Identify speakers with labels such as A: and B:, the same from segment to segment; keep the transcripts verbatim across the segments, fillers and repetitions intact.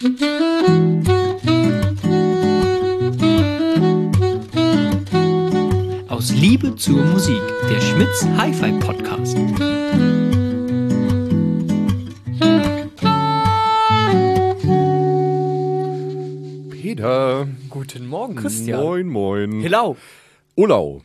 A: Aus Liebe zur Musik, der Schmitz Hi-Fi Podcast.
B: Peter.
A: Guten Morgen, Christian.
B: Moin, moin.
A: Hello.
B: Olau.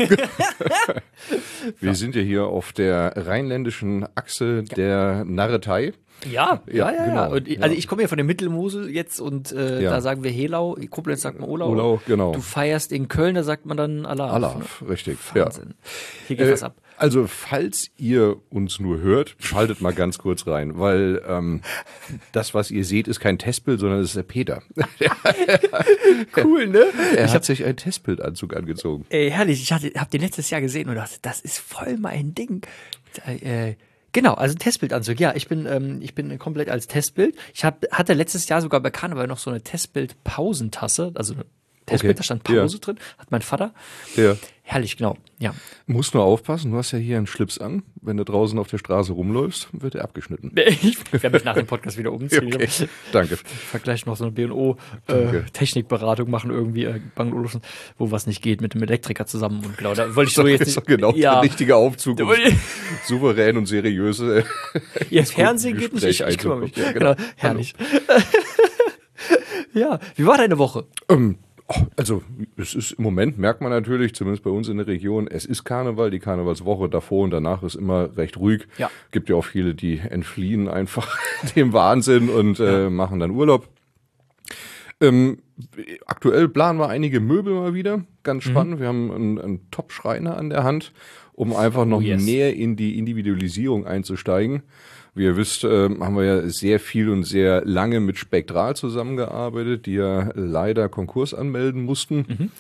B: Wir sind ja hier auf der rheinländischen Achse der Narretei.
A: Ja, ja, ja, ja.
B: genau.
A: Und ich, also ich komme ja von der Mittelmosel jetzt und äh,
B: Ja.
A: da sagen wir Helau, in Koblenz sagt man Olau.
B: Olau, genau.
A: Du feierst in Köln, da sagt man dann Alaf.
B: Alaf,
A: ne?
B: richtig.
A: Wahnsinn. Hier geht
B: Ja.
A: was ab.
B: Also, falls ihr uns nur hört, schaltet mal ganz kurz rein, weil ähm, das, was ihr seht, ist kein Testbild, sondern es ist der Peter.
A: Cool, ne?
B: Er
A: Ich
B: hat
A: hab,
B: sich einen Testbildanzug angezogen.
A: ey, herrlich, ich hatte, hab den letztes Jahr gesehen und dachte, das ist voll mein Ding. Äh, Genau, also Testbildanzug. Ja, ich bin, ähm, ich bin komplett als Testbild. Ich hab, hatte letztes Jahr sogar bei Karneval noch so eine Testbild-Pausentasse, also eine Testbild,
B: Okay.
A: da stand Pause
B: Ja.
A: drin, hat mein Vater.
B: Ja.
A: Herrlich, genau. Ja.
B: Musst nur aufpassen, du hast ja hier einen Schlips an. Wenn du draußen auf der Straße rumläufst, wird er abgeschnitten.
A: Ich werde mich nach dem Podcast wieder umziehen.
B: Okay. Danke.
A: Vielleicht noch so eine B und O äh,
B: Danke.
A: Technikberatung machen irgendwie, äh, Bang Olufsen, wo was nicht geht mit dem Elektriker zusammen und genau, da wollte ich so jetzt
B: ist doch
A: nicht.
B: genau
A: ja,
B: der richtige Aufzug, um
A: wollte-
B: souverän und seriös. äh,
A: Ihr Fernsehen geht nicht, ich,
B: Gespräch
A: ich kümmere mich.
B: einzukommen.
A: Genau,
B: Ja, genau.
A: herrlich. Ja, wie war deine Woche?
B: Ähm, oh, also es ist im Moment, merkt man natürlich, zumindest bei uns in der Region, es ist Karneval, die Karnevalswoche davor und danach ist immer recht ruhig.
A: Ja.
B: Gibt ja auch viele, die entfliehen einfach dem Wahnsinn und äh, machen dann Urlaub. Ähm, aktuell planen wir einige Möbel mal wieder, ganz spannend. Wir haben einen, einen Top-Schreiner an der Hand, um einfach noch
A: Oh, yes.
B: näher in die Individualisierung einzusteigen. Wie ihr wisst, äh, haben wir ja sehr viel und sehr lange mit Spektral zusammengearbeitet, die ja leider Konkurs anmelden mussten.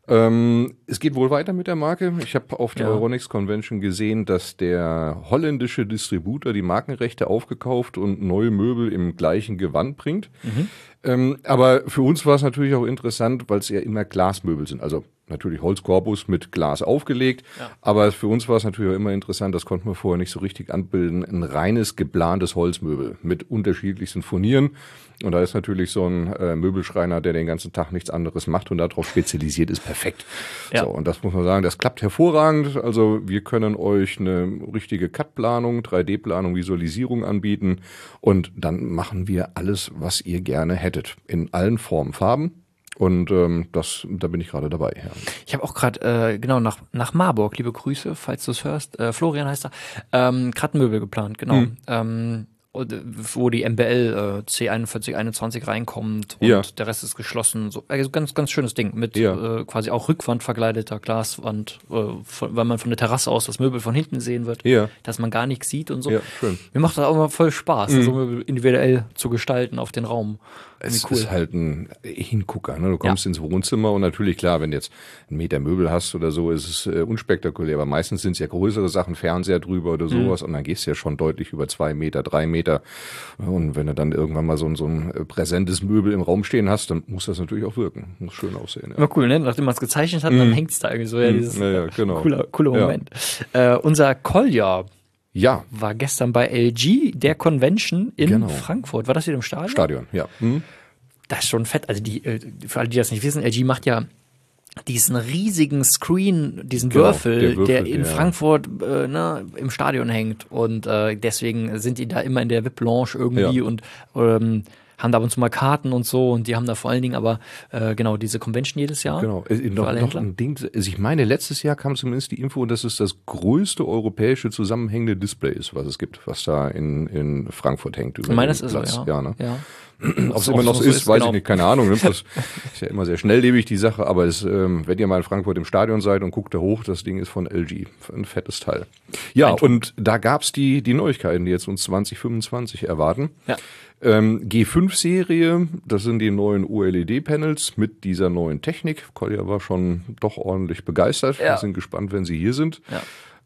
B: Ähm, es geht wohl weiter mit der Marke. Ich habe auf der
A: Ja.
B: Euronics Convention gesehen, dass der holländische Distributor die Markenrechte aufgekauft und neue Möbel im gleichen Gewand bringt. Ähm, aber für uns war es natürlich auch interessant, weil es ja immer Glasmöbel sind. Also natürlich Holzkorpus mit Glas aufgelegt.
A: Ja.
B: Aber für uns war es natürlich auch immer interessant, das konnten wir vorher nicht so richtig anbilden, ein reines geplantes Holzmöbel mit unterschiedlichsten Furnieren. Und da ist natürlich so ein äh, Möbelschreiner, der den ganzen Tag nichts anderes macht und darauf spezialisiert ist, perfekt.
A: Ja.
B: So, und das muss man sagen, das klappt hervorragend. Also wir können euch eine richtige Cut-Planung, drei D-Planung, Visualisierung anbieten und dann machen wir alles, was ihr gerne hättet. In allen Formen, Farben. Und ähm, das, da bin ich gerade dabei. Ja.
A: Ich habe auch gerade, äh, genau, nach, nach Marburg, liebe Grüße, falls du es hörst, äh, Florian heißt er, ähm, gerade Möbel geplant, genau.
B: Hm.
A: Ähm, und, äh, wo die M B L äh, C einundvierzig einundzwanzig reinkommt und
B: Ja.
A: der Rest ist geschlossen. So, also ganz, ganz schönes Ding mit
B: Ja.
A: äh, quasi auch Rückwand verkleideter Glaswand, äh, von, weil man von der Terrasse aus das Möbel von hinten sehen wird,
B: Ja.
A: dass man gar nichts sieht und so.
B: Ja, schön.
A: Mir macht das auch immer voll Spaß,
B: Mhm.
A: so Möbel individuell zu gestalten auf den Raum.
B: Es
A: Irgendwie
B: ist halt ein Hingucker. Ne? Du kommst
A: Ja.
B: ins Wohnzimmer und natürlich, klar, wenn du jetzt einen Meter Möbel hast oder so, ist es äh, unspektakulär. Aber meistens sind es ja größere Sachen, Fernseher drüber oder sowas. Und dann gehst du ja schon deutlich über zwei Meter, drei Meter. Und wenn du dann irgendwann mal so, ein- so ein äh, präsentes Möbel im Raum stehen hast, dann muss das natürlich auch wirken. Muss schön aussehen. Ja.
A: Immer cool, ne? Nachdem man es gezeichnet hat, dann hängt's da irgendwie so, ja,
B: Mhm.
A: dieses
B: Ja, ja, genau.
A: cooler, cooler
B: Ja.
A: Moment. Äh, unser Kolja
B: Ja,
A: war gestern bei L G, der Convention in
B: Genau.
A: Frankfurt. War das wieder im Stadion?
B: Stadion, ja. Mhm.
A: Das ist schon fett. Also die, äh, für alle, die das nicht wissen, L G macht ja diesen riesigen Screen, diesen
B: Genau,
A: Würfel,
B: der Würfel,
A: der in
B: der-
A: Frankfurt äh, ne, im Stadion hängt. Und äh, deswegen sind die da immer in der V I P-Lounge irgendwie
B: Ja.
A: und ähm, haben da ab und zu mal Karten und so. Und die haben da vor allen Dingen aber äh, genau diese Convention jedes Jahr.
B: Genau. Äh,
A: Für
B: Noch,
A: alle
B: noch
A: Händler.
B: ein Ding. Also ich meine, letztes Jahr kam zumindest die Info, dass es das größte europäische zusammenhängende Display ist, was es gibt, was da in, in Frankfurt hängt. Über
A: Ich meine,
B: den
A: das ist so,
B: Platz.
A: ja.
B: Ja, ne?
A: ja.
B: Ob es
A: auch
B: immer noch so
A: so
B: ist,
A: ist,
B: weiß
A: genau.
B: ich nicht, keine Ahnung. Ne? Das ist ja immer sehr schnelllebig, die Sache. Aber es, ähm, wenn ihr mal in Frankfurt im Stadion seid und guckt da hoch, das Ding ist von L G. Ein fettes Teil. Ja, und da gab's die, die Neuigkeiten, die jetzt uns zwanzig fünfundzwanzig erwarten.
A: Ja.
B: Ähm, G fünf Serie, das sind die neuen O L E D-Panels mit dieser neuen Technik. Kolja war schon doch ordentlich begeistert.
A: Ja.
B: Wir sind gespannt, wenn sie hier sind.
A: Ja.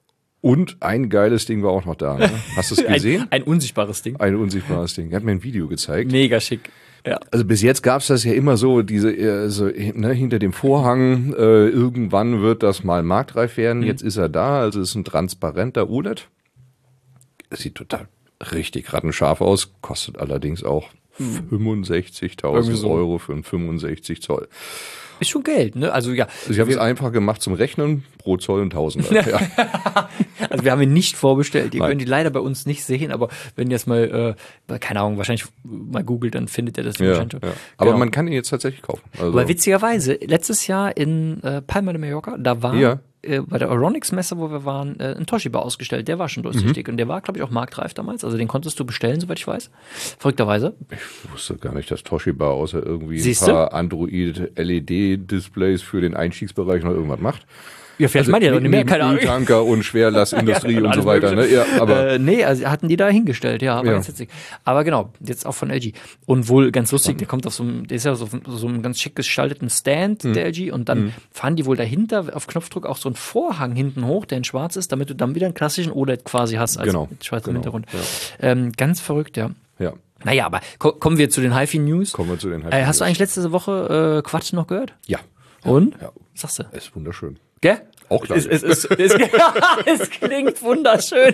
B: Und ein geiles Ding war auch noch da. Ne? Hast du es gesehen?
A: Ein, ein unsichtbares Ding.
B: Ein unsichtbares Ding. Er hat mir ein Video gezeigt.
A: Mega schick. Ja.
B: Also bis jetzt gab's das ja immer so, diese äh, so, ne, hinter dem Vorhang, äh, irgendwann wird das mal marktreif werden. Jetzt ist er da, also es ist ein transparenter O L E D. Sieht total richtig rattenscharf aus, kostet allerdings auch fünfundsechzigtausend
A: so.
B: Euro für einen fünfundsechzig Zoll.
A: Ist schon Geld, ne? Also ja.
B: Also ich habe es einfach gemacht zum Rechnen, pro Zoll ein Tausender. Ja.
A: Also wir haben ihn nicht vorbestellt. Ihr
B: Nein.
A: könnt ihn leider bei uns nicht sehen, aber wenn ihr es mal, äh, keine Ahnung, wahrscheinlich mal googelt, dann findet ihr das
B: Ja,
A: wahrscheinlich.
B: ja. Aber
A: Genau.
B: man kann ihn jetzt tatsächlich kaufen. Also,
A: Aber witzigerweise, letztes Jahr in äh, Palma de Mallorca, da war
B: Ja.
A: äh, bei der Euronics-Messe, wo wir waren, äh, ein Toshiba ausgestellt. Der war schon durchsichtig und der war, glaube ich, auch marktreif damals. Also den konntest du bestellen, soweit ich weiß. Verrückterweise.
B: ich wusste gar nicht, dass Toshiba außer irgendwie
A: Siehste?
B: ein paar Android-L E D-Displays für den Einstiegsbereich noch irgendwas macht.
A: Ja, vielleicht meint ihr doch nicht mehr, keine Ahnung.
B: Tanker und Schwerlastindustrie
A: Ja,
B: und
A: alles
B: so weiter. Ne?
A: Mögliche.
B: Ja, aber
A: äh, nee, also hatten die da hingestellt, ja, aber
B: Ja.
A: ganz witzig. Aber genau, jetzt auch von L G. Und wohl ganz lustig, der kommt auf so einem, der ist ja so, auf so einem ganz schick gestalteten Stand,
B: Mhm.
A: der L G, und dann fahren die wohl dahinter auf Knopfdruck auch so einen Vorhang hinten hoch, der in schwarz ist, damit du dann wieder einen klassischen O L E D quasi hast, als
B: Genau,
A: mit schwarzem
B: genau,
A: Hintergrund.
B: ja.
A: Ähm, ganz verrückt, ja.
B: ja,
A: Naja, aber ko kommen wir zu den HiFi-News.
B: kommen wir zu den
A: Äh, hast du eigentlich letzte Woche äh, Quatsch noch gehört?
B: Ja,
A: Und?
B: ja.
A: Was sagst du?
B: ist wunderschön.
A: Gell?
B: Auch klar.
A: Es, es, es, es, es klingt wunderschön.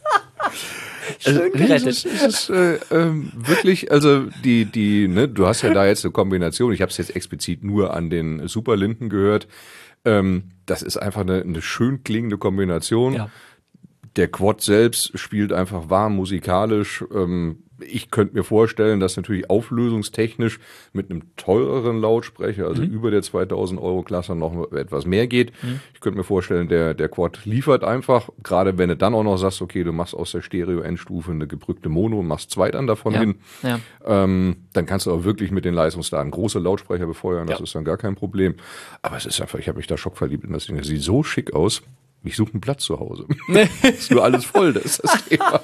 A: Schön gerettet.
B: Es ist, es ist äh, ähm, wirklich, also die, die, ne, du hast ja da jetzt eine Kombination. Ich habe es jetzt explizit nur an den Superlinden gehört. Ähm, das ist einfach eine, eine schön klingende Kombination.
A: Ja.
B: Der Quad selbst spielt einfach warm musikalisch. Ähm, ich könnte mir vorstellen, dass natürlich auflösungstechnisch mit einem teureren Lautsprecher, also
A: Mhm.
B: über der zweitausend Euro Klasse, noch etwas mehr geht.
A: Mhm.
B: Ich könnte mir vorstellen, der, der Quad liefert einfach, gerade wenn du dann auch noch sagst, okay, du machst aus der Stereo-Endstufe eine gebrückte Mono und machst zwei dann davon
A: Ja.
B: hin.
A: Ja.
B: Ähm, dann kannst du auch wirklich mit den Leistungsdaten große Lautsprecher befeuern, das
A: Ja.
B: ist dann gar kein Problem. Aber es ist einfach, ich habe mich da schockverliebt in das Ding. Das sieht so schick aus. Ich suche einen Platz zu Hause. Ist nur alles voll, das ist das Thema.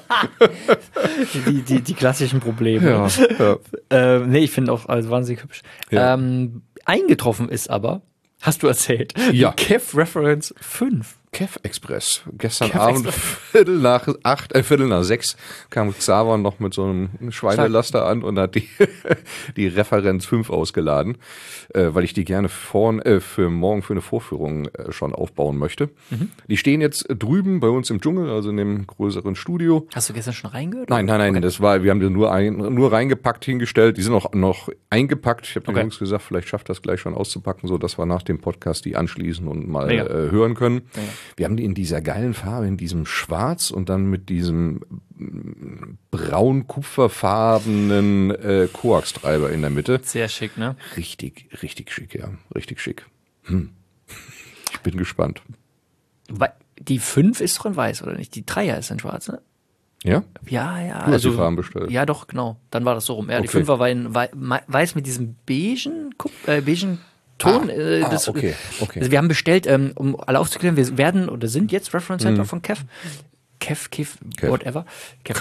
A: Die, die, die klassischen Probleme.
B: Ja, ja.
A: Äh, nee, ich finde auch also wahnsinnig hübsch.
B: Ja.
A: Ähm, eingetroffen ist aber, hast du erzählt,
B: Ja.
A: die Kev Reference fünf.
B: Kev Express. Gestern
A: Kev
B: Abend,
A: Express.
B: Viertel nach acht, äh, Viertel nach sechs, kam Xaver noch mit so einem Schweinelaster an und hat die, die Referenz fünf ausgeladen, äh, weil ich die gerne vorn, äh, für morgen für eine Vorführung äh, schon aufbauen möchte.
A: Mhm.
B: Die stehen jetzt drüben bei uns im Dschungel, also in dem größeren Studio.
A: Hast du gestern schon reingehört?
B: Nein, nein, nein, das war, wir haben die nur, ein, nur reingepackt, hingestellt. Die sind auch noch eingepackt. Ich habe den
A: Okay.
B: Jungs gesagt, vielleicht schafft das gleich schon auszupacken, so dass wir nach dem Podcast die anschließen und mal
A: Mega.
B: äh, hören können.
A: Mega.
B: Wir haben die in dieser geilen Farbe, in diesem Schwarz und dann mit diesem mm, braun-kupferfarbenen äh, Koax-Treiber in der Mitte.
A: Sehr schick, ne?
B: Richtig, richtig schick, ja. Richtig schick. Hm. Ich bin gespannt.
A: Wei- Die fünf ist doch in weiß, oder nicht? Die Dreier ist in schwarz, ne?
B: Ja?
A: Ja, ja.
B: Du hast die Farben bestellt.
A: Ja, doch, genau. Dann war das so rum. Ja, die
B: Okay.
A: Fünfer war in wei mei- weiß mit diesem beigen, Kup äh, beigen Ton.
B: Ah,
A: äh,
B: ah,
A: das,
B: okay, okay.
A: Also wir haben bestellt, ähm, um alle aufzuklären, wir werden oder sind jetzt Reference Center
B: Mhm.
A: von Kev. Kev, Kiff,
B: Kev.
A: whatever. Kev.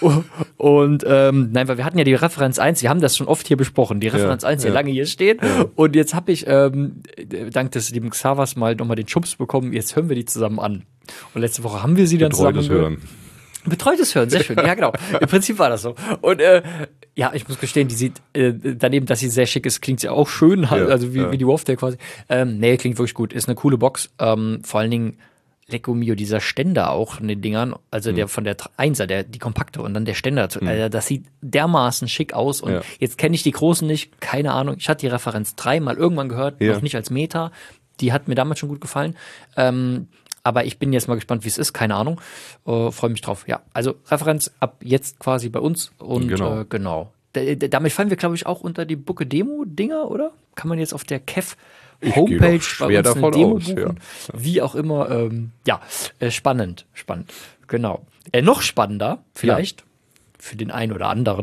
A: Und ähm, nein, weil wir hatten ja die Referenz eins, wir haben das schon oft hier besprochen, die Referenz eins, die
B: ja.
A: lange hier steht. Und jetzt habe ich ähm, dank des lieben Xavas mal nochmal den Schubs bekommen, jetzt hören wir die zusammen an. Und letzte Woche haben wir sie dann zusammen
B: Betreutes Hören.
A: Betreutes Hören, sehr schön. Ja, genau. Im Prinzip war das so. Und äh, ja, ich muss gestehen, die sieht, äh, daneben, dass sie sehr schick ist, klingt sie auch schön, halt,
B: Ja,
A: also wie,
B: ja.
A: wie die Waftail quasi. Ähm, nee, klingt wirklich gut. Ist eine coole Box. Ähm, vor allen Dingen, Lecco Mio, dieser Ständer auch von den Dingern, also
B: Mhm.
A: der von der Einser, der, die kompakte und dann der Ständer, äh, das sieht dermaßen schick aus. Und
B: Ja.
A: jetzt kenne ich die großen nicht, keine Ahnung. Ich hatte die Referenz drei mal irgendwann gehört,
B: Ja.
A: noch nicht als Meta. Die hat mir damals schon gut gefallen. Ähm, aber ich bin jetzt mal gespannt, wie es ist, keine Ahnung. Äh, Freue mich drauf. Ja, also Referenz ab jetzt quasi bei uns. Und
B: Genau.
A: äh, genau. D d- damit fallen wir, glaube ich, auch unter die Bucke Demo-Dinger, oder? Kann man jetzt auf der Kev
B: Ich
A: Homepage
B: gehe
A: bei
B: doch schwer
A: uns eine
B: davon
A: Demo
B: aus,
A: buchen?
B: ja.
A: Wie auch immer. Ähm, ja, äh, spannend, spannend. Genau. Äh, noch spannender, vielleicht, für den einen oder anderen.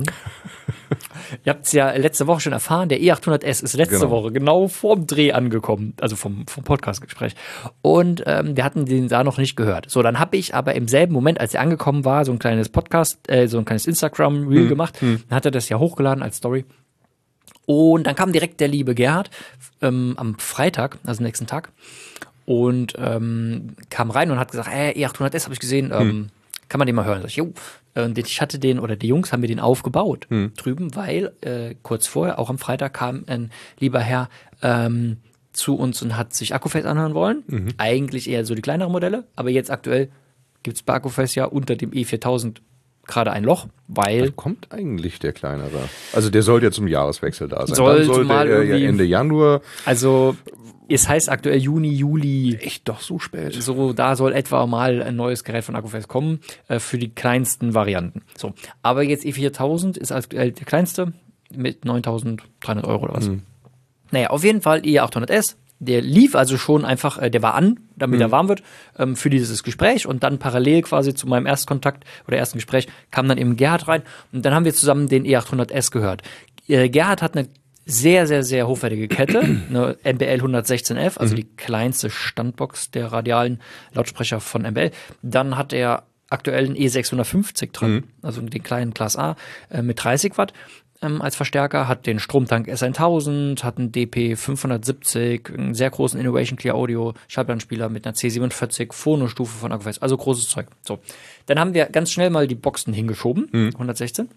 A: Ihr habt es ja letzte Woche schon erfahren, der E achthundert S ist letzte
B: Genau.
A: Woche genau vorm Dreh angekommen, also vom, vom Podcast-Gespräch. Und ähm, wir hatten den da noch nicht gehört. So, dann habe ich aber im selben Moment, als er angekommen war, so ein kleines Podcast, äh, so ein kleines Instagram-Reel
B: Hm,
A: gemacht. Dann hat er das ja hochgeladen als Story. Und dann kam direkt der liebe Gerhard ähm, am Freitag, also nächsten Tag, und ähm, kam rein und hat gesagt, äh, E achthundert S habe ich gesehen, ähm, kann man den mal hören? Sag ich, jo. Und ich hatte den, oder die Jungs haben mir den aufgebaut drüben, weil äh, kurz vorher, auch am Freitag, kam ein lieber Herr ähm, zu uns und hat sich Akkufest anhören wollen. Eigentlich eher so die kleineren Modelle, aber jetzt aktuell gibt's bei Akkufest ja unter dem E viertausend gerade ein Loch, weil...
B: Wann kommt eigentlich der kleinere? Also der sollte ja zum Jahreswechsel da sein.
A: Sollte
B: Dann sollte
A: mal
B: er ja
A: irgendwie-
B: Ende Januar.
A: Also es heißt aktuell Juni, Juli,
B: Echt doch so spät?
A: so da soll etwa mal ein neues Gerät von Akkufest kommen äh, für die kleinsten Varianten. So, aber jetzt E viertausend ist aktuell der kleinste mit neuntausenddreihundert Euro oder was.
B: Mhm.
A: Naja, auf jeden Fall E achthundert S. Der lief also schon einfach, äh, der war an, damit er warm wird, ähm, für dieses Gespräch. Und dann parallel quasi zu meinem Erstkontakt oder ersten Gespräch kam dann eben Gerhard rein. Und dann haben wir zusammen den E achthundert S gehört. Äh, Gerhard hat eine sehr, sehr, sehr hochwertige Kette, eine M B L hundertsechzehn F, also die kleinste Standbox der radialen Lautsprecher von M B L. Dann hat er aktuell einen E sechshundertfünfzig dran, also den kleinen Class A äh, mit dreißig Watt. Ähm, als Verstärker, hat den Stromtank S tausend, hat einen D P fünfhundertsiebzig, einen sehr großen Innovation Clear Audio Schallplattenspieler mit einer C siebenundvierzig, Phono-Stufe von Akkufest, also großes Zeug. So, dann haben wir ganz schnell mal die Boxen hingeschoben,
B: Mhm.
A: hundertsechzehn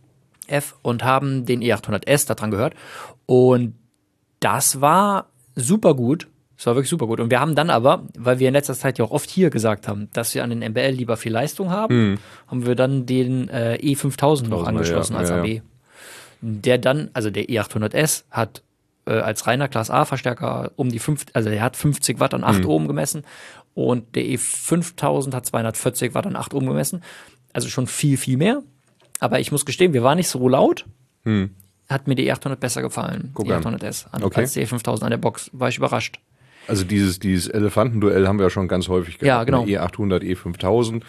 A: F, und haben den E achthundert S da dran gehört. Und das war super gut. Das war wirklich super gut. Und wir haben dann aber, weil wir in letzter Zeit ja auch oft hier gesagt haben, dass wir an den M B L lieber viel Leistung haben,
B: Mhm.
A: haben wir dann den äh, E fünftausend noch
B: Tausender,
A: angeschlossen
B: ja,
A: als
B: ja,
A: A B.
B: ja.
A: Der dann, also der E achthundert S hat äh, als reiner Class A Verstärker um die fünf, also der hat fünfzig Watt an acht Ohm gemessen und der E fünftausend hat zweihundertvierzig Watt an acht Ohm gemessen. Also schon viel, viel mehr. Aber ich muss gestehen, wir waren nicht so laut.
B: Hm.
A: Hat mir die E achthundert besser gefallen,
B: Guck
A: die
B: an.
A: achthundert S, an,
B: Okay.
A: als die E fünftausend an der Box. War ich überrascht.
B: Also dieses, dieses Elefantenduell haben wir ja schon ganz häufig gehabt.
A: Ja, genau.
B: Ne? E achthundert, E fünftausend.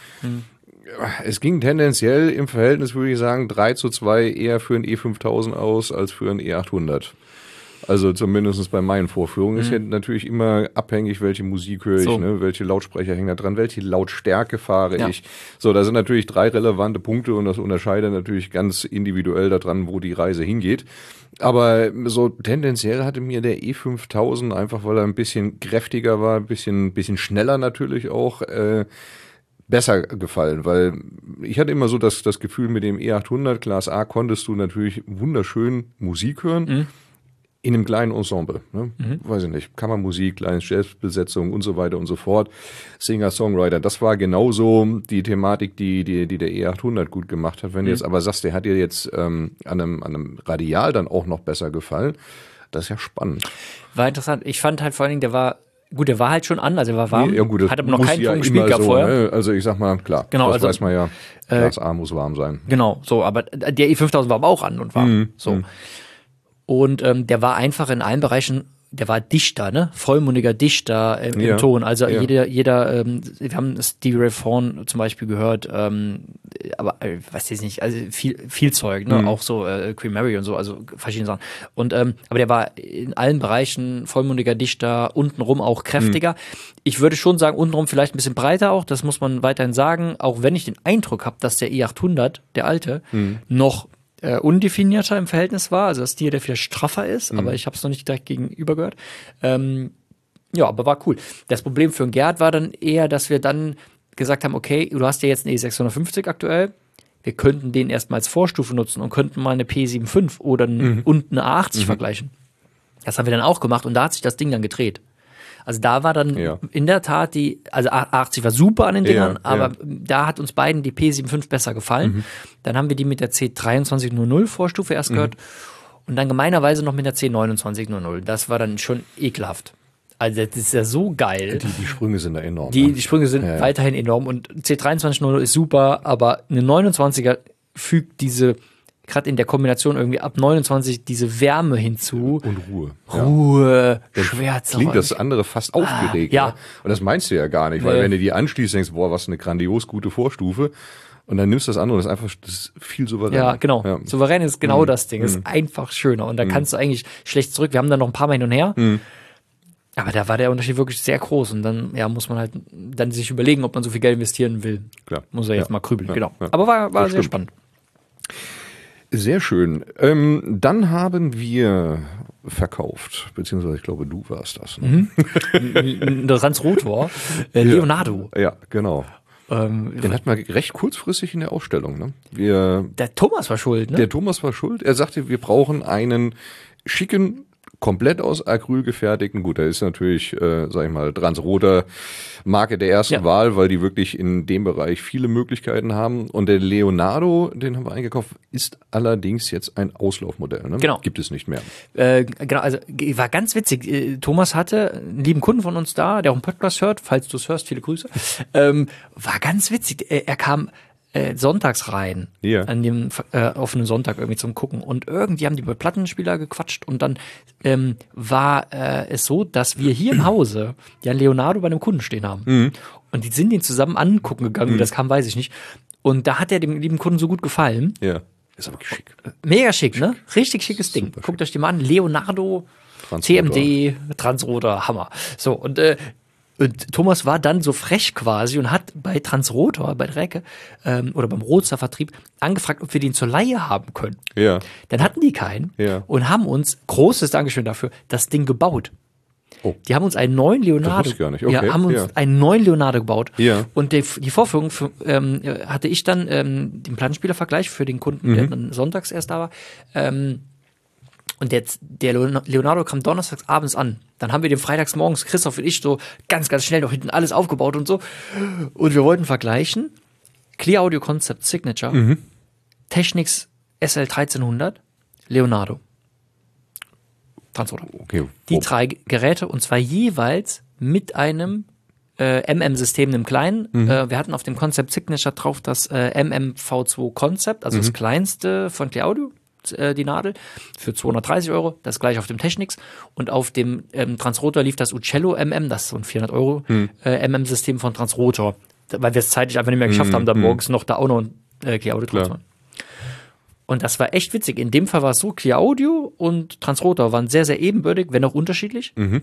B: Es ging tendenziell im Verhältnis, würde ich sagen, drei zu zwei eher für ein E fünftausend aus als für ein E achthundert. Also zumindest bei meinen Vorführungen. Ist ja natürlich immer abhängig, welche Musik höre ich,
A: So.
B: ne? Welche Lautsprecher hängen da dran, welche Lautstärke fahre
A: Ja.
B: ich. So, da sind natürlich drei relevante Punkte und das unterscheidet natürlich ganz individuell daran, wo die Reise hingeht. Aber so tendenziell hatte mir der E fünftausend, einfach weil er ein bisschen kräftiger war, ein bisschen, bisschen schneller natürlich auch, äh, besser gefallen, weil ich hatte immer so das, das Gefühl, mit dem E achthundert Class A konntest du natürlich wunderschön Musik hören. In einem kleinen Ensemble, ne? Weiß ich nicht, Kammermusik, kleine Jazzbesetzung und so weiter und so fort. Singer-Songwriter, das war genauso die Thematik, die, die, die der E achthundert gut gemacht hat. Wenn du jetzt aber sagst, der hat dir jetzt ähm, an, einem, an einem Radial dann auch noch besser gefallen, das ist ja spannend.
A: War interessant. Ich fand halt vor allen Dingen, der war, gut, der war halt schon an, also er war warm.
B: Ja gut, das
A: hat aber noch
B: muss
A: keinen
B: ja
A: Ton gespielt
B: immer
A: gehabt
B: so,
A: vorher.
B: ne? Also ich sag mal, klar,
A: Genau,
B: das
A: also,
B: weiß man ja, Glas A muss warm sein.
A: Genau, so, aber der E fünftausend war aber auch an und warm.
B: Mhm.
A: So. Und ähm, der war einfach in allen Bereichen, der war dichter, ne? Vollmundiger Dichter im,
B: Ja.
A: im Ton. Also
B: Ja.
A: jeder, jeder, ähm, wir haben Stevie Ray Vaughan zum Beispiel gehört, ähm, aber äh, weiß ich nicht, also viel, viel Zeug, ne?
B: Mhm.
A: Auch so äh, Queen Mary und so, also verschiedene Sachen. Und ähm, aber der war in allen Bereichen vollmundiger Dichter, untenrum auch kräftiger.
B: Mhm.
A: Ich würde schon sagen, untenrum vielleicht ein bisschen breiter auch, das muss man weiterhin sagen, auch wenn ich den Eindruck habe, dass der E achthundert, der alte,
B: Mhm.
A: noch äh, undefinierter im Verhältnis war, also dass die der viel straffer ist,
B: Mhm.
A: aber ich habe es noch nicht direkt gegenüber gehört. Ähm, ja, aber war cool. Das Problem für den Gerd war dann eher, dass wir dann gesagt haben, okay, du hast ja jetzt einen E sechshundertfünfzig aktuell, wir könnten den erstmal als Vorstufe nutzen und könnten mal eine P fünfundsiebzig oder ein, und eine A achtzig vergleichen. Das haben wir dann auch gemacht und da hat sich das Ding dann gedreht. Also da war dann
B: Ja.
A: in der Tat die, also A achtzig war super an den
B: Ja,
A: Dingern,
B: ja.
A: aber da hat uns beiden die P fünfundsiebzig besser gefallen. Dann haben wir die mit der C dreiundzwanzig null null Vorstufe erst gehört und dann gemeinerweise noch mit der C neunundzwanzig null null. Das war dann schon ekelhaft. Also das ist ja so geil.
B: Die, die Sprünge sind da enorm.
A: Die,
B: ne?
A: die Sprünge sind
B: Ja, ja.
A: weiterhin enorm und C dreiundzwanzig null null ist super, aber eine neunundzwanziger fügt diese, gerade in der Kombination irgendwie ab neunundzwanzig, diese Wärme hinzu.
B: Und Ruhe. Ja.
A: Ruhe, Schwärze.
B: Klingt das andere fast aufgeregt.
A: ja.
B: Ne? Und das meinst du ja gar nicht, weil
A: Nee.
B: wenn du die anschließt, denkst du, boah, was eine grandios gute Vorstufe. Und dann nimmst du das andere, das ist einfach das ist viel souveräner.
A: Ja, genau.
B: Ja.
A: Souverän ist genau das Ding. Ist einfach schöner. Und da kannst du eigentlich schlecht zurück. Wir haben dann noch ein paar Mal hin und her. Aber da war der Unterschied wirklich sehr groß. Und dann ja, muss man halt dann sich überlegen, ob man so viel Geld investieren will.
B: Klar.
A: Muss er jetzt
B: Ja.
A: mal grübeln.
B: Ja.
A: Genau.
B: Ja.
A: Aber war, war
B: Das
A: sehr
B: stimmt.
A: spannend.
B: Sehr schön. Ähm, dann haben wir verkauft, beziehungsweise ich glaube, du warst das. Ne?
A: Ein interessantes Rotor. Äh, Leonardo.
B: Ja, genau.
A: Ähm,
B: Den hatten wir recht kurzfristig in der Ausstellung. Ne? Wir,
A: der Thomas war schuld, ne?
B: der Thomas war schuld. Er sagte, wir brauchen einen schicken, komplett aus Acryl gefertigten. Gut, da ist natürlich, äh, sag ich mal, Transroter Marke der ersten
A: Ja.
B: Wahl, weil die wirklich in dem Bereich viele Möglichkeiten haben. Und der Leonardo, den haben wir eingekauft, ist allerdings jetzt ein Auslaufmodell. Ne?
A: Genau.
B: Gibt es nicht mehr.
A: Äh, genau, also g- war ganz witzig. Äh, Thomas hatte einen lieben Kunden von uns da, der auch einen Podcast hört, falls du es hörst, viele Grüße. ähm, war ganz witzig. Er, er kam äh, sonntags rein,
B: Ja.
A: an dem äh, offenen Sonntag irgendwie zum Gucken. Und irgendwie haben die über Plattenspieler gequatscht und dann ähm, war äh, es so, dass wir hier im Hause ja einen Leonardo bei einem Kunden stehen haben.
B: Mhm.
A: Und die sind ihn zusammen angucken gegangen, wie das kam, weiß ich nicht. Und da hat er dem lieben Kunden so gut gefallen.
B: Ja. Ist aber schick.
A: Mega schick, ne? Richtig schickes Ding.
B: Super
A: Guckt euch die mal an. Leonardo,
B: Transrotor.
A: T M D, Transrotor, Hammer. So, und, äh, und Thomas war dann so frech quasi und hat bei Transrotor, bei Drecke, ähm, oder beim Roadster-Vertrieb angefragt, ob wir den zur Leihe haben können.
B: Ja.
A: Dann hatten die keinen
B: Ja.
A: und haben uns, großes Dankeschön dafür, das Ding gebaut.
B: Oh.
A: Die haben uns einen neuen Leonardo,
B: Das wusste ich gar nicht. Okay,
A: ja, haben uns
B: ja.
A: einen neuen Leonardo gebaut.
B: Ja.
A: Und die, die Vorführung für, ähm, hatte ich dann ähm, den Plattenspielervergleich für den Kunden,
B: Mhm.
A: der dann sonntags erst da war. Ähm, und der, der Leonardo kam donnerstags abends an. Dann haben wir den freitags morgens, Christoph und ich, so ganz, ganz schnell noch hinten alles aufgebaut und so. Und wir wollten vergleichen. Clear Audio Concept Signature,
B: Mhm.
A: Technics S L dreizehnhundert, Leonardo. Transrotor.
B: Okay.
A: Die
B: Wo-
A: drei Geräte und zwar jeweils mit einem äh, M M-System, einem kleinen. Äh, wir hatten auf dem Concept Signature drauf das äh, M M V zwei Concept, also das kleinste von Clear Audio, äh, die Nadel, für zweihundertdreißig Euro. Das gleiche auf dem Technics. Und auf dem ähm, Transrotor lief das Uccello M M, das ist so ein vierhundert Euro äh, M M-System von Transrotor. Da- Weil wir es zeitlich einfach nicht mehr geschafft haben, dann morgens noch da auch noch ein äh, Clear Audio drauf zu
B: Klar.
A: machen. Und das war echt witzig. In dem Fall war es so, Clear Audio und Transrotor waren sehr, sehr ebenbürtig, wenn auch unterschiedlich.
B: Mhm.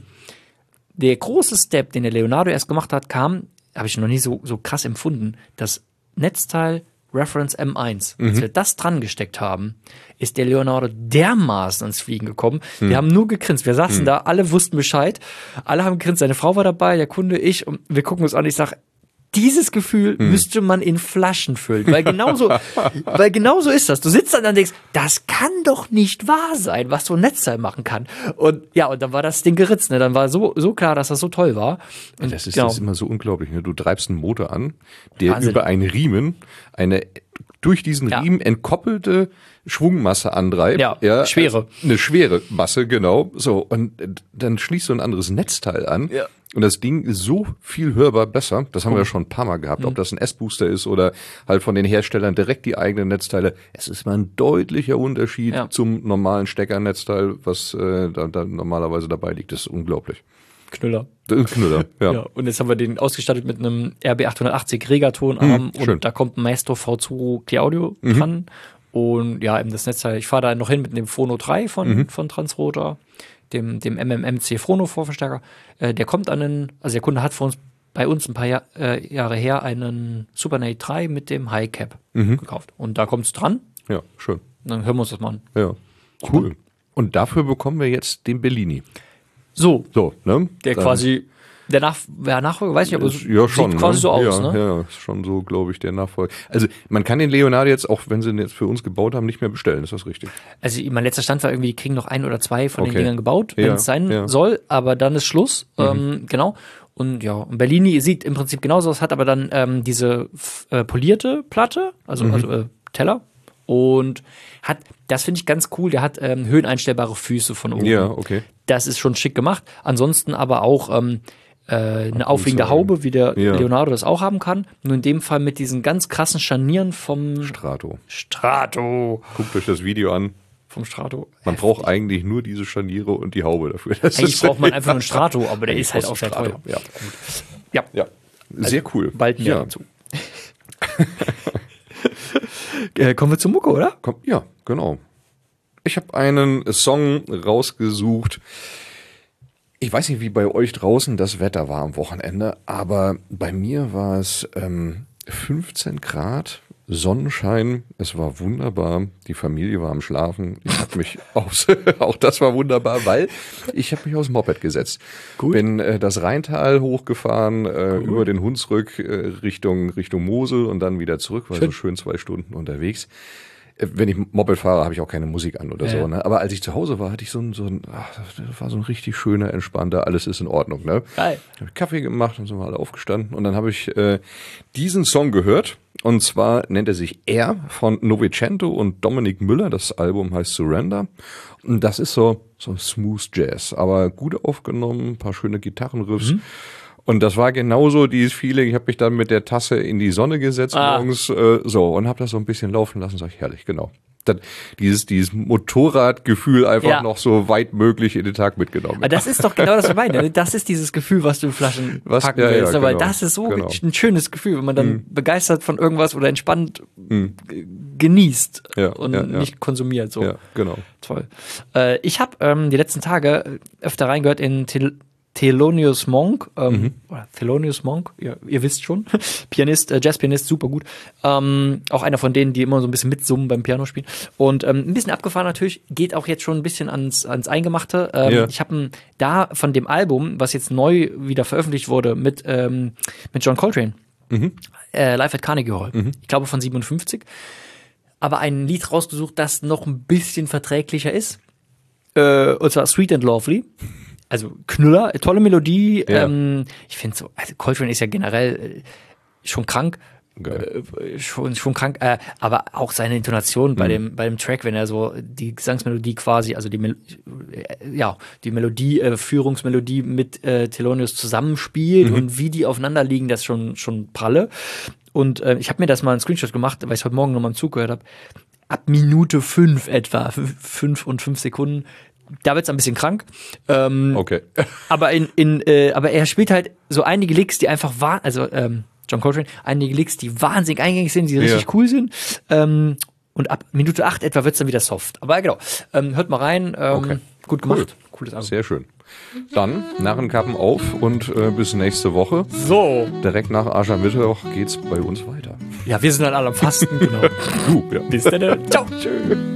A: Der große Step, den der Leonardo erst gemacht hat, kam, habe ich noch nie so, so krass empfunden, das Netzteil Reference M eins. Als wir das dran gesteckt haben, ist der Leonardo dermaßen ans Fliegen gekommen. Wir haben nur gegrinst. Wir saßen da, alle wussten Bescheid. Alle haben gegrinst. Seine Frau war dabei, der Kunde, ich. Und wir gucken uns an. Ich sage, dieses Gefühl müsste man in Flaschen füllen. Weil genauso, weil genauso ist das. Du sitzt dann und denkst, das kann doch nicht wahr sein, was so ein Netzteil machen kann. Und ja, und dann war das Ding geritzt. Ne? Dann war so, so klar, dass das so toll war. Und
B: Das ist,
A: genau.
B: das ist immer so unglaublich. Ne? Du treibst einen Motor an, der
A: Wahnsinn.
B: über einen Riemen eine durch diesen
A: Ja.
B: Riemen entkoppelte Schwungmasse antreibt.
A: Ja, schwere.
B: also eine schwere Masse, genau. So, und äh, dann schließt du ein anderes Netzteil an.
A: Ja.
B: Und das Ding ist so viel hörbar besser. Das haben wir ja schon ein paar Mal gehabt.
A: Mhm.
B: Ob das ein S-Booster ist oder halt von den Herstellern direkt die eigenen Netzteile. Es ist mal ein deutlicher Unterschied
A: Ja.
B: zum normalen Steckernetzteil, was äh, da, da normalerweise dabei liegt. Das ist unglaublich.
A: Knüller.
B: Das ist ein Knüller, ja.
A: Ja, und jetzt haben wir den ausgestattet mit einem R B achthundertachtzig Regatonarm
B: Mhm, schön.
A: und da kommt ein Maestro V zwei Clear Audio dran. Und ja, eben das Netzteil. Ich fahre da noch hin mit dem Phono drei von, von Transrotor, dem, dem M M M C Phono Vorverstärker. Äh, der kommt an den, also der Kunde hat für uns, bei uns ein paar Jahr, äh, Jahre her einen Super Nate drei mit dem High Cap gekauft. Und da kommt es dran.
B: Ja, schön.
A: Und dann hören wir uns das mal an.
B: Ja, cool. Und dafür bekommen wir jetzt den Bellini.
A: So,
B: So, ne?
A: der
B: Dann
A: quasi, der Nach der Nachfolger, weiß nicht, aber
B: ist, ja, schon,
A: sieht quasi
B: ne?
A: so aus,
B: ja,
A: ne?
B: Ja, ist schon so, glaube ich, der Nachfolger. Also, man kann den Leonardo jetzt, auch wenn sie ihn jetzt für uns gebaut haben, nicht mehr bestellen. Ist das richtig?
A: Also mein letzter Stand war irgendwie, die kriegen noch ein oder zwei von den
B: Okay.
A: Dingern gebaut, wenn
B: Ja,
A: es sein
B: ja.
A: soll, aber dann ist Schluss. Ähm, genau. Und ja, und Bellini sieht im Prinzip genauso aus, hat aber dann ähm, diese f- äh, polierte Platte, also,
B: Mhm.
A: also äh, Teller. Und hat, das finde ich ganz cool, der hat ähm, höheneinstellbare Füße von oben.
B: Ja, okay.
A: Das ist schon schick gemacht. Ansonsten aber auch ähm, äh, eine aufliegende
B: sagen.
A: Haube, wie der
B: Ja.
A: Leonardo das auch haben kann. Nur in dem Fall mit diesen ganz krassen Scharnieren vom
B: Strato.
A: Strato.
B: Guckt euch das Video an.
A: Vom Strato.
B: Man braucht eigentlich nur diese Scharniere und die Haube dafür. Das
A: Eigentlich
B: ist-
A: braucht man einfach nur einen Strato, aber der
B: Eigentlich
A: ist halt
B: brauchst
A: auch
B: du
A: sehr
B: Strato.
A: teuer.
B: Ja,
A: Ja,
B: ja. Sehr cool.
A: bald mehr
B: ja.
A: dazu. äh, kommen wir zu Mucke, oder?
B: Komm, ja, genau. Ich habe einen Song rausgesucht. Ich weiß nicht, wie bei euch draußen das Wetter war am Wochenende, aber bei mir war es ähm, fünfzehn Grad, Sonnenschein. Es war wunderbar. Die Familie war am Schlafen. Ich habe mich aufs, auch das war wunderbar, weil ich habe mich aufs Moped gesetzt.
A: Cool.
B: Bin äh, das Rheintal hochgefahren, äh, über den Hunsrück äh, Richtung Richtung Mosel und dann wieder zurück. War
A: Schön.
B: so schön zwei Stunden unterwegs. Wenn ich Moped fahre, habe ich auch keine Musik an oder
A: Ja.
B: so. Ne? Aber als ich zu Hause war, hatte ich so ein, so ein ach, das war so ein richtig schöner, entspannter, alles ist in Ordnung. Ne?
A: Geil.
B: Habe ich Kaffee gemacht und sind wir alle aufgestanden. Und dann habe ich äh, diesen Song gehört. Und zwar nennt er sich Air von Novecento und Dominik Müller. Das Album heißt Surrender. Und das ist so, so Smooth Jazz, aber gut aufgenommen, ein paar schöne Gitarrenriffs. Mhm. Und das war genauso dieses Feeling. Ich habe mich dann mit der Tasse in die Sonne gesetzt ah. morgens äh, so und habe das so ein bisschen laufen lassen. Sag ich, herrlich, genau. Dann dieses, dieses Motorradgefühl einfach ja. noch so weit möglich in den Tag mitgenommen.
A: Aber das ist doch genau das, was ich meine. Das ist dieses Gefühl, was du in Flaschen was, packen ja, willst. Ja, weil genau, das ist so genau. ein schönes Gefühl, wenn man dann mhm. begeistert von irgendwas oder entspannt mhm. genießt ja, und ja, ja. nicht konsumiert. So.
B: Ja, genau.
A: Toll. Äh, ich habe ähm, die letzten Tage öfter reingehört in Tel- Thelonious Monk, ähm, mhm. oder Thelonious Monk, ja, ihr wisst schon, Pianist, äh, Jazzpianist, super gut. Ähm, auch einer von denen, die immer so ein bisschen mitsummen beim Piano spielen. Und ähm, ein bisschen abgefahren natürlich, geht auch jetzt schon ein bisschen ans, ans Eingemachte. Ähm, ja. Ich habe da von dem Album, was jetzt neu wieder veröffentlicht wurde, mit, ähm, mit John Coltrane, mhm. äh, Live at Carnegie Hall, mhm. ich glaube von siebenundfünfzig, aber ein Lied rausgesucht, das noch ein bisschen verträglicher ist. Äh, und zwar Sweet and Lovely. Also Knüller, tolle Melodie. Ja. Ähm, ich finde so, also Coltrane ist ja generell äh, schon krank. Äh, schon, schon krank, äh, aber auch seine Intonation mhm. bei dem, bei dem Track, wenn er so die Gesangsmelodie quasi, also die, Mel- äh, ja, die Melodie, äh, Führungsmelodie mit äh, Thelonious zusammenspielt mhm. und wie die aufeinander liegen, das ist schon, schon pralle. Und äh, ich habe mir das mal einen Screenshot gemacht, weil ich heute Morgen nochmal im Zug gehört habe. Ab Minute fünf etwa, fünf und fünf Sekunden, da wird's ein bisschen krank. Ähm,
B: okay.
A: aber in, in, äh, aber er spielt halt so einige Licks, die einfach waren, also ähm, John Coltrane, einige Licks, die wahnsinnig eingängig sind, die ja. richtig cool sind. Ähm, und ab Minute acht etwa wird's dann wieder soft. Aber genau, ähm, hört mal rein. Ähm,
B: okay.
A: Gut gemacht.
B: Cool.
A: Cooles Album.
B: Sehr schön. Dann Narrenkappen auf und äh, bis nächste Woche.
A: So.
B: Direkt nach Aschermittwoch geht's bei uns weiter.
A: Ja, wir sind dann alle am Fasten, genau.
B: Du, ja.
A: Bis dann. Ciao. Tschüss.